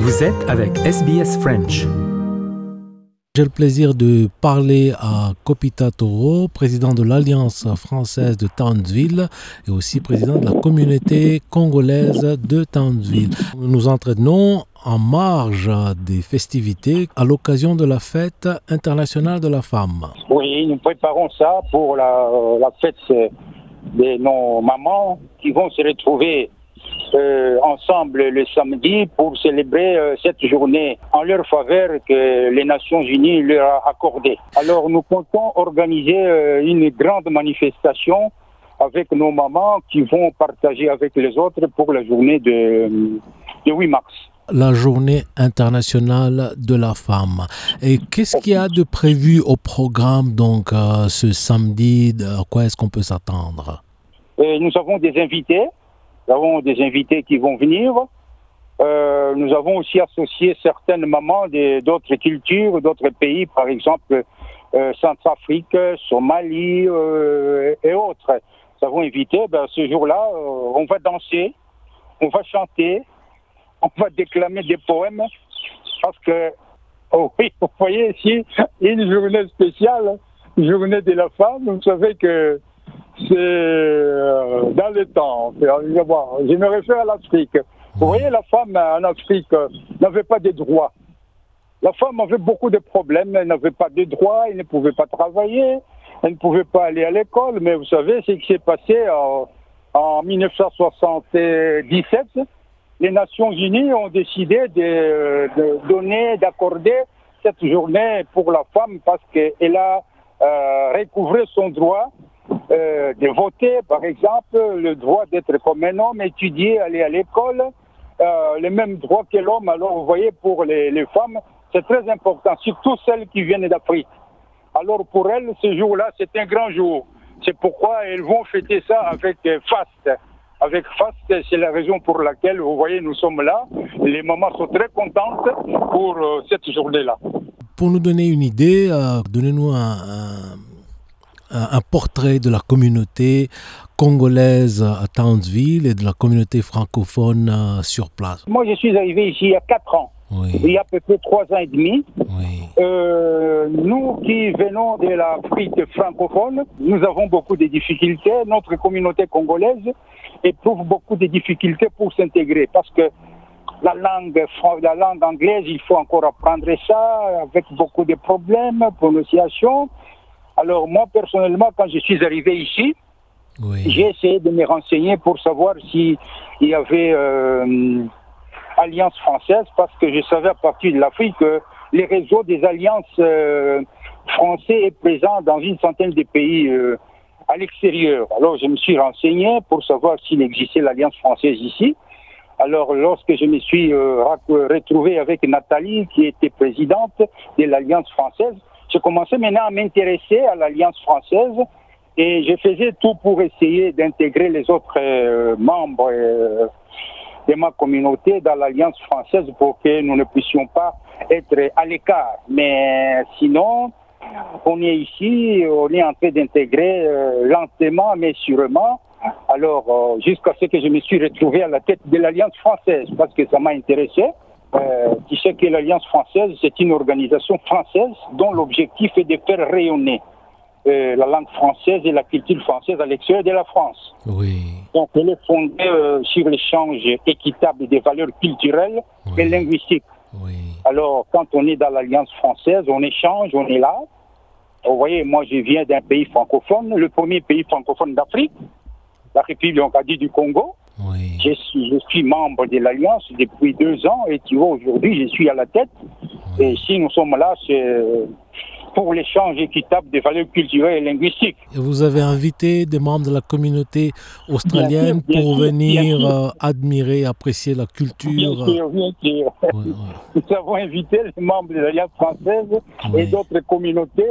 Vous êtes avec SBS French. J'ai le plaisir de parler à Kopita Toro, président de l'Alliance française de Townsville et aussi président de la communauté congolaise de Townsville. Nous nous entraînons en marge des festivités à l'occasion de la fête internationale de la femme. Oui, nous préparons ça pour la fête de nos mamans qui vont se retrouver ensemble le samedi pour célébrer cette journée en leur faveur que les Nations Unies leur a accordée. Alors nous comptons organiser une grande manifestation avec nos mamans qui vont partager avec les autres pour la journée de 8 mars. La journée internationale de la femme. Et qu'est-ce qu'il y a de prévu au programme donc ce samedi? À quoi est-ce qu'on peut s'attendre? Nous avons des invités. Nous avons des invités qui vont venir. Nous avons aussi associé certaines mamans d'autres cultures, d'autres pays, par exemple Centrafrique, Somalie et autres. Nous avons invité. Ce jour-là, on va danser, on va chanter, on va déclamer des poèmes parce que, oui, vous voyez ici, une journée spéciale, une journée de la femme. Vous savez que c'est dans le temps. Je me réfère à l'Afrique. Vous voyez, la femme en Afrique n'avait pas de droits. La femme avait beaucoup de problèmes. Elle n'avait pas de droits, elle ne pouvait pas travailler, elle ne pouvait pas aller à l'école. Mais vous savez ce qui s'est passé en 1977. Les Nations Unies ont décidé de donner, d'accorder cette journée pour la femme parce qu'elle a recouvré son droit de voter, par exemple, le droit d'être comme un homme, étudier, aller à l'école, les mêmes droits que l'homme. Alors, vous voyez, pour les femmes, c'est très important, surtout celles qui viennent d'Afrique. Alors, pour elles, ce jour-là, c'est un grand jour. C'est pourquoi elles vont fêter ça avec faste. Avec faste, c'est la raison pour laquelle, vous voyez, nous sommes là. Les mamans sont très contentes pour cette journée-là. Pour nous donner une idée, donnez-nous un portrait de la communauté congolaise à Townsville et de la communauté francophone sur place. Moi, je suis arrivé ici il y a 4 ans. Oui. Il y a à peu près 3 ans et demi. Oui. Nous qui venons de l'Afrique francophone, nous avons beaucoup de difficultés. Notre communauté congolaise éprouve beaucoup de difficultés pour s'intégrer parce que la langue anglaise, il faut encore apprendre ça avec beaucoup de problèmes, prononciation. Alors moi, personnellement, quand je suis arrivé ici, Oui. j'ai essayé de me renseigner pour savoir s'il y avait Alliance française, parce que je savais à partir de l'Afrique que les réseaux des alliances français est présent dans une centaine de pays à l'extérieur. Alors je me suis renseigné pour savoir s'il existait l'Alliance française ici. Alors lorsque je me suis retrouvé avec Nathalie, qui était présidente de l'Alliance française, j'ai commencé maintenant à m'intéresser à l'Alliance française et je faisais tout pour essayer d'intégrer les autres membres de ma communauté dans l'Alliance française pour que nous ne puissions pas être à l'écart. Mais sinon, on est ici, on est en train d'intégrer lentement mais sûrement. Alors, jusqu'à ce que je me suis retrouvé à la tête de l'Alliance française parce que ça m'a intéressé. Tu sais que l'Alliance française, c'est une organisation française dont l'objectif est de faire rayonner la langue française et la culture française à l'extérieur de la France. Oui. Donc, elle est fondée sur l'échange équitable des valeurs culturelles et linguistiques. Oui. Alors, quand on est dans l'Alliance française, on échange, on est là. Vous voyez, moi, je viens d'un pays francophone, le premier pays francophone d'Afrique, la République du Congo. Oui. Je suis membre de l'Alliance depuis 2 ans et tu vois, aujourd'hui, je suis à la tête. Oui. Et si nous sommes là, c'est pour l'échange équitable des valeurs culturelles et linguistiques. Et vous avez invité des membres de la communauté australienne pour venir admirer, apprécier la culture. Bien sûr. Oui. Nous avons invité les membres de l'Alliance française et d'autres communautés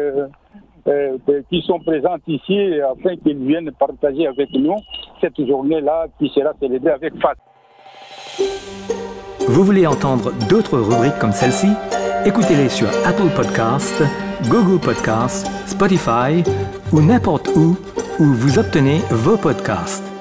qui sont présentes ici afin qu'ils viennent partager avec nous cette journée-là qui sera célébrée avec fête. Vous voulez entendre d'autres rubriques comme celle-ci? Écoutez-les sur Apple Podcasts, Google Podcasts, Spotify ou n'importe où vous obtenez vos podcasts.